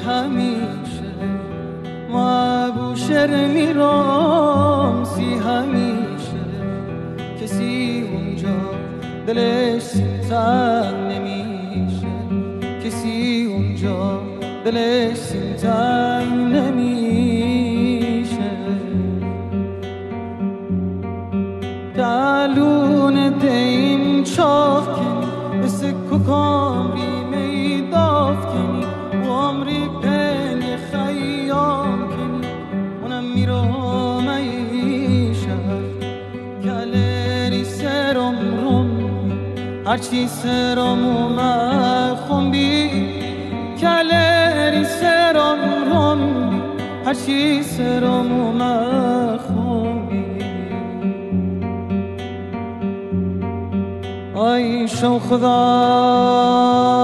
همیشه ما بوشهر میرم سی همیشه کسی اونجا دلش تنگ نمیشه کسی اونجا دلش تنگ نمیشه دلون دیم چاف کنی بسه ککام ریمه داف کنی و عمری پن خیام کنی اونم میرم ای شهر گلری سرم رم هرچی سرم اومد خونبی گلری سرم رم هرچی سرم اومد خونبی آی شو خدا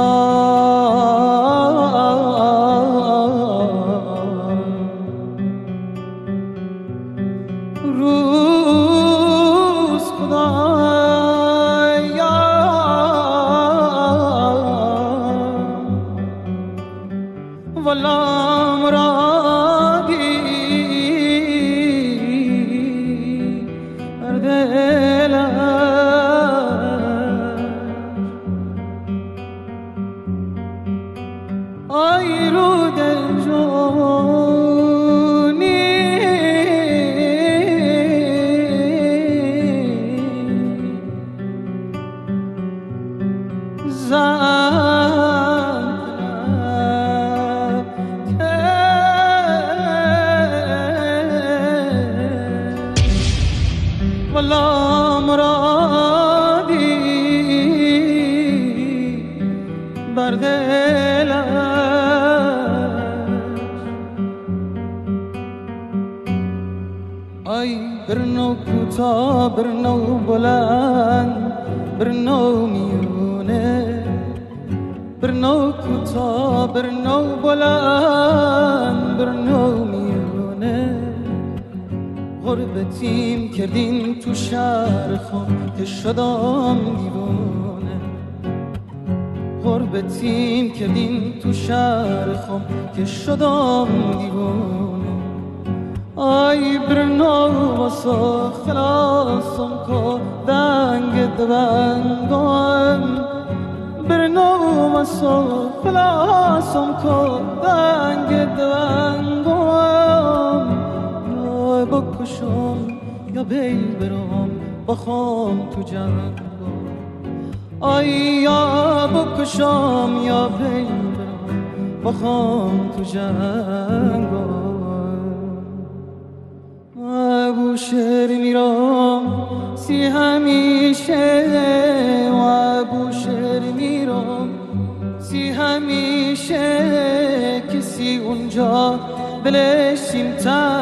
روز خدا والا مرادی دلم آی رو دل جونی والا مرادی بر دلش آی برنو کوتا برنو بلند برنو میونه برنو کوتا برنو بلند برنو میونه غربتیم کردین تو شهر خون که شدم دیوانه غربتیم کردین تو شهر خون که شدم دیوانه آی برنو واسه خلاصم که دنگ دوانگم برنو واسه خلاصم که دنگ دوانگم بکشم یا بیل برم بخوام تو جنگ آی یا بکشم یا بیل برم بخوام تو جنگ بوشهر میرم سی همیشه و بوشهر میرم سی همیشه کسی اونجا بلش تنگ